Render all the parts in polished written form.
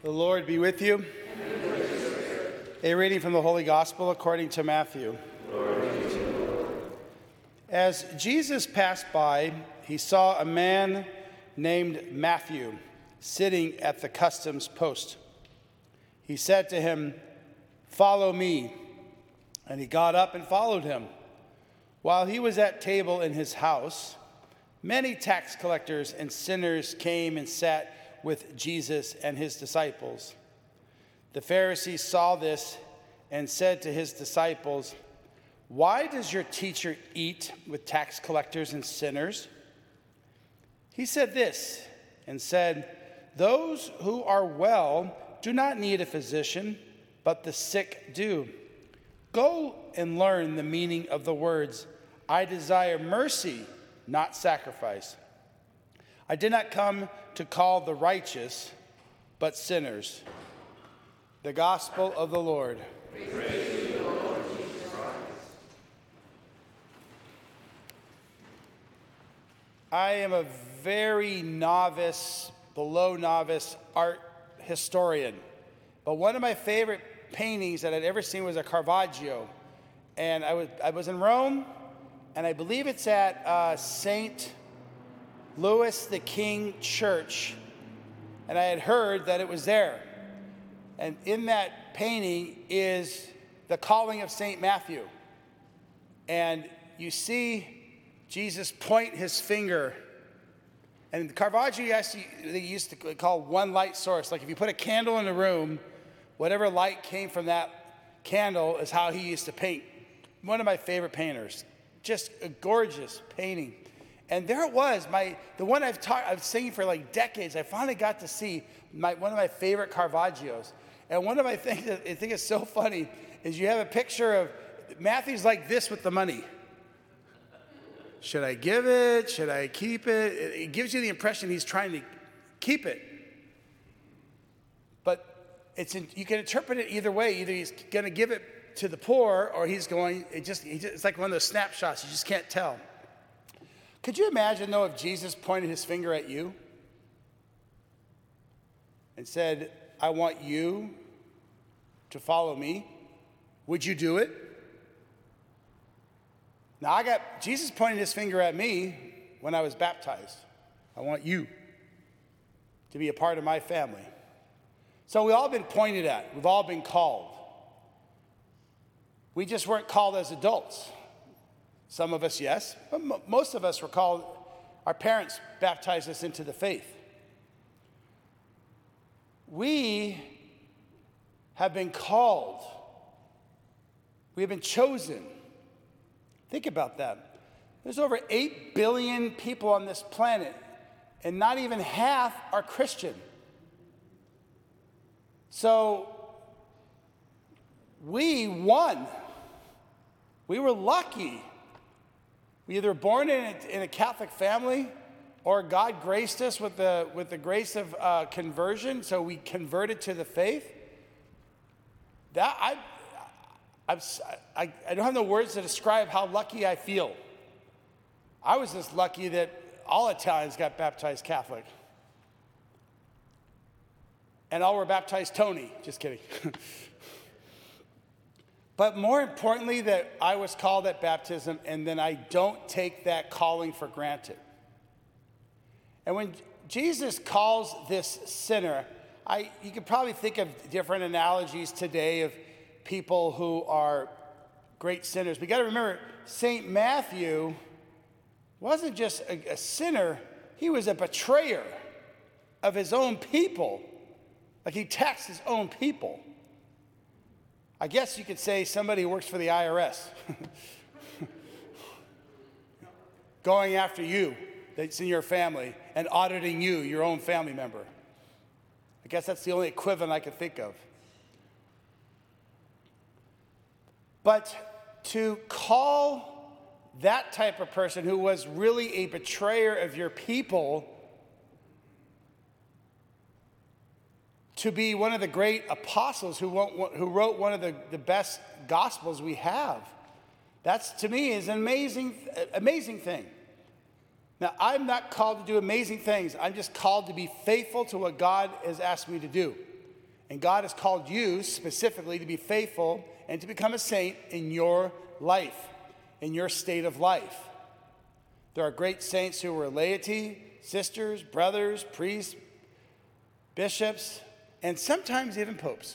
The Lord be with you. A reading from the Holy Gospel according to Matthew. As Jesus passed by, he saw a man named Matthew sitting at the customs post. He said to him, "Follow me." And he got up and followed him. While he was at table in his house, many tax collectors and sinners came and sat with Jesus and his disciples. The Pharisees saw this and said to his disciples, "Why does your teacher eat with tax collectors and sinners?" He said this and said, "Those who are well do not need a physician, but the sick do. Go and learn the meaning of the words, 'I desire mercy, not sacrifice.' I did not come to call the righteous, but sinners." The Gospel of the Lord. Praise you, Lord Jesus Christ. I am a very below novice art historian, but one of my favorite paintings that I'd ever seen was a Caravaggio. And I was in Rome, and I believe it's at St. Louis the King Church, and I had heard that it was there. And in that painting is the calling of St. Matthew. And you see Jesus point his finger. And Caravaggio actually, they used to call one light source. Like if you put a candle in a room, whatever light came from that candle is how he used to paint. One of my favorite painters. Just a gorgeous painting. And there it was, the one I've seen for like decades. I finally got to see one of my favorite Caravaggios. And one of my things that I think is so funny is you have a picture of Matthew's like this with the money. Should I give it? Should I keep it? It gives you the impression he's trying to keep it. But you can interpret it either way. Either he's going to give it to the poor, or it's like one of those snapshots. You just can't tell. Could you imagine, though, if Jesus pointed his finger at you and said, "I want you to follow me"? Would you do it? Now, Jesus pointed his finger at me when I was baptized. I want you to be a part of my family. So we've all been pointed at. We've all been called. We just weren't called as adults. Some of us, yes, but most of us were called. Our parents baptized us into the faith. We have been called. We have been chosen. Think about that. There's over 8 billion people on this planet, and not even half are Christian. So we won. We were lucky. We either born in a Catholic family, or God graced us with the grace of conversion, so we converted to the faith. I don't have no words to describe how lucky I feel. I was just lucky that all Italians got baptized Catholic. And all were baptized Tony. Just kidding. But more importantly, that I was called at baptism, and then I don't take that calling for granted. And when Jesus calls this sinner, you could probably think of different analogies today of people who are great sinners. We got to remember, St. Matthew wasn't just a sinner, he was a betrayer of his own people. Like he taxed his own people. I guess you could say somebody who works for the IRS. Going after you, that's in your family, and auditing you, your own family member. I guess that's the only equivalent I could think of. But to call that type of person who was really a betrayer of your people to be one of the great apostles who wrote one of the best gospels we have, that's, to me, is an amazing thing. Now, I'm not called to do amazing things. I'm just called to be faithful to what God has asked me to do. And God has called you specifically to be faithful and to become a saint in your life, in your state of life. There are great saints who were laity, sisters, brothers, priests, bishops, and sometimes even popes.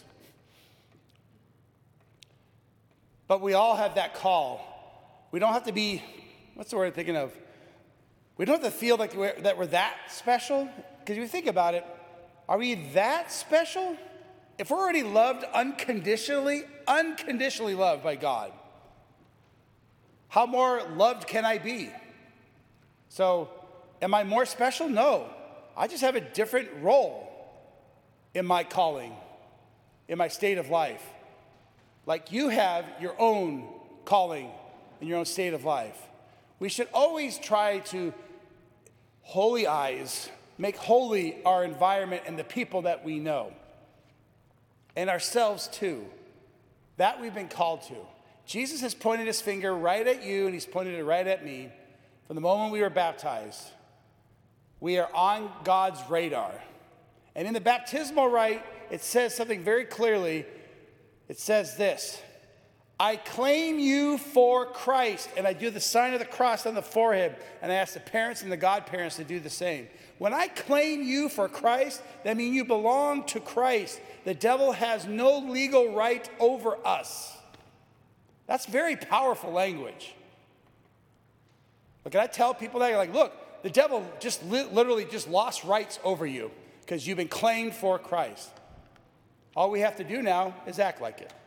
But we all have that call. We don't have to be, what's the word I'm thinking of? We don't have to feel like we're that special. Because if you think about it, are we that special? If we're already loved unconditionally loved by God, how more loved can I be? So, am I more special? No. I just have a different role in my calling, in my state of life. Like you have your own calling in your own state of life. We should always try to make holy our environment and the people that we know. And ourselves too. That we've been called to. Jesus has pointed his finger right at you and he's pointed it right at me. From the moment we were baptized, we are on God's radar. And in the baptismal rite, it says something very clearly. It says this: I claim you for Christ. And I do the sign of the cross on the forehead. And I ask the parents and the godparents to do the same. When I claim you for Christ, that means you belong to Christ. The devil has no legal right over us. That's very powerful language. But can I tell people that? You're like, look, the devil just literally just lost rights over you because you've been claimed for Christ. All we have to do now is act like it.